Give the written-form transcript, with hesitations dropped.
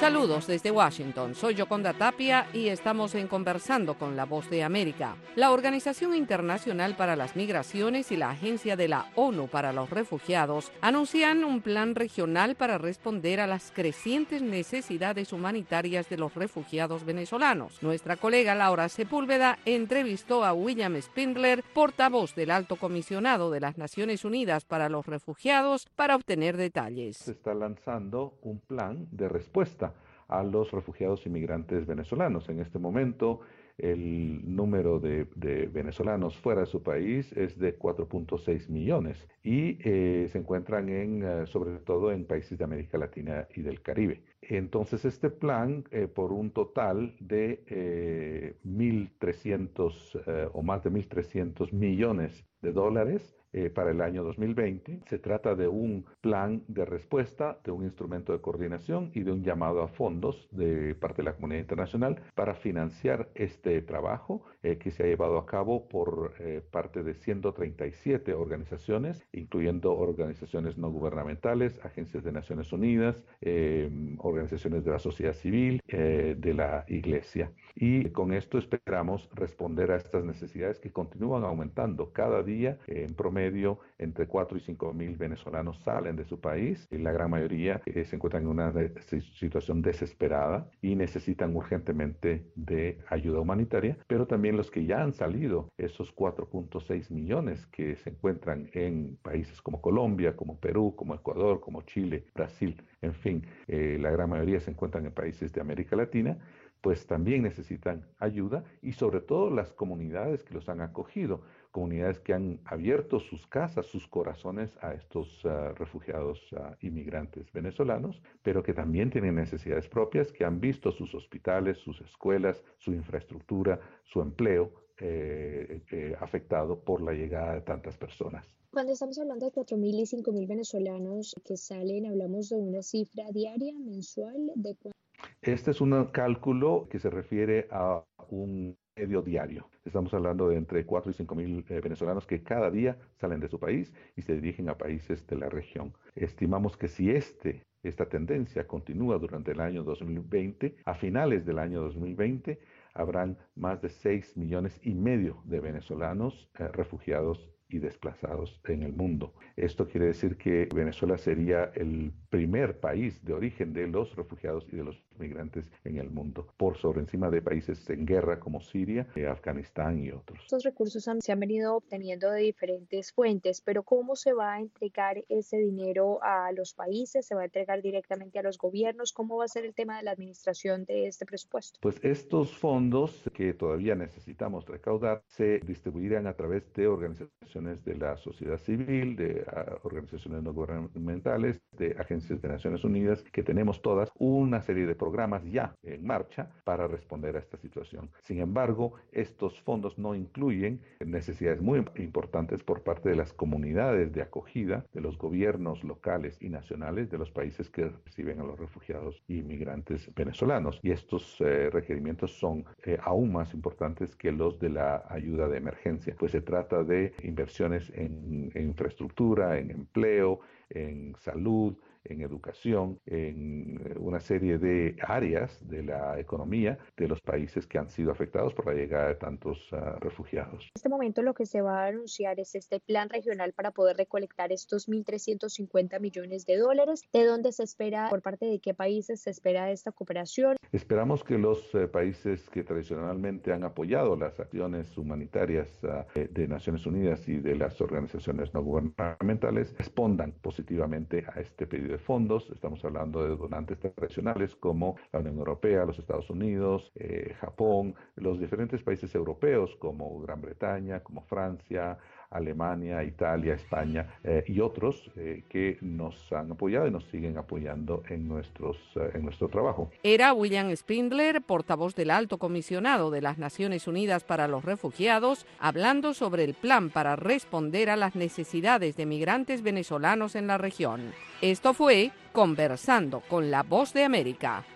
Saludos desde Washington, soy Yoconda Tapia y estamos en Conversando con la Voz de América. La Organización Internacional para las Migraciones y la Agencia de la ONU para los Refugiados anuncian un plan regional para responder a las crecientes necesidades humanitarias de los refugiados venezolanos. Nuestra colega Laura Sepúlveda entrevistó a William Spindler, portavoz del Alto Comisionado de las Naciones Unidas para los Refugiados, para obtener detalles. Se está lanzando un plan de respuesta a los refugiados inmigrantes venezolanos. En este momento, el número de venezolanos fuera de su país es de 4.6 millones y se encuentran sobre todo en países de América Latina y del Caribe. Entonces, este plan, por un total de 1.300 o más de 1.300 millones de dólares, para el año 2020. Se trata de un plan de respuesta, de un instrumento de coordinación y de un llamado a fondos de parte de la comunidad internacional para financiar este trabajo que se ha llevado a cabo por parte de 137 organizaciones, incluyendo organizaciones no gubernamentales, agencias de Naciones Unidas, organizaciones de la sociedad civil, de la Iglesia. Y con esto esperamos responder a estas necesidades que continúan aumentando cada día. En promedio, entre 4 y 5 mil venezolanos salen de su país y la gran mayoría se encuentran en una situación desesperada y necesitan urgentemente de ayuda humanitaria, pero también los que ya han salido, esos 4.6 millones que se encuentran en países como Colombia, como Perú, como Ecuador, como Chile, Brasil, en fin, la gran mayoría se encuentran en países de América Latina, pues también necesitan ayuda y sobre todo las comunidades que los han acogido, comunidades que han abierto sus casas, sus corazones a estos refugiados inmigrantes venezolanos, pero que también tienen necesidades propias, que han visto sus hospitales, sus escuelas, su infraestructura, su empleo afectado por la llegada de tantas personas. Cuando estamos hablando de 4.000 y 5.000 venezolanos que salen, hablamos de una cifra diaria, mensual, de cuánto. Este es un cálculo que se refiere a un medio diario. Estamos hablando de entre 4 y 5 mil venezolanos que cada día salen de su país y se dirigen a países de la región. Estimamos que si esta tendencia continúa durante el año 2020, a finales del año 2020 habrán más de 6,5 millones de venezolanos refugiados y desplazados en el mundo. Esto quiere decir que Venezuela sería el primer país de origen de los refugiados y de los migrantes en el mundo, por sobre encima de países en guerra como Siria, Afganistán y otros. Estos recursos se han venido obteniendo de diferentes fuentes, pero ¿cómo se va a entregar ese dinero a los países? ¿Se va a entregar directamente a los gobiernos? ¿Cómo va a ser el tema de la administración de este presupuesto? Pues estos fondos que todavía necesitamos recaudar se distribuirán a través de organizaciones de la sociedad civil, de organizaciones no gubernamentales, de agencias de Naciones Unidas, que tenemos todas una serie de programas ya en marcha para responder a esta situación. Sin embargo, estos fondos no incluyen necesidades muy importantes por parte de las comunidades de acogida, de los gobiernos locales y nacionales de los países que reciben a los refugiados y migrantes venezolanos. Y estos requerimientos son aún más importantes que los de la ayuda de emergencia, pues se trata de inversiones en infraestructura, en empleo, en salud, en educación, en una serie de áreas de la economía de los países que han sido afectados por la llegada de tantos refugiados. En este momento lo que se va a anunciar es este plan regional para poder recolectar estos 1.350 millones de dólares. ¿De dónde se espera, por parte de qué países se espera esta cooperación? Esperamos que los países que tradicionalmente han apoyado las acciones humanitarias de Naciones Unidas y de las organizaciones no gubernamentales respondan positivamente a este pedido de fondos. Estamos hablando de donantes tradicionales como la Unión Europea, los Estados Unidos, Japón, los diferentes países europeos como Gran Bretaña, como Francia, Alemania, Italia, España y otros que nos han apoyado y nos siguen apoyando en nuestro trabajo. Era William Spindler, portavoz del Alto Comisionado de las Naciones Unidas para los Refugiados, hablando sobre el plan para responder a las necesidades de migrantes venezolanos en la región. Esto fue Conversando con la Voz de América.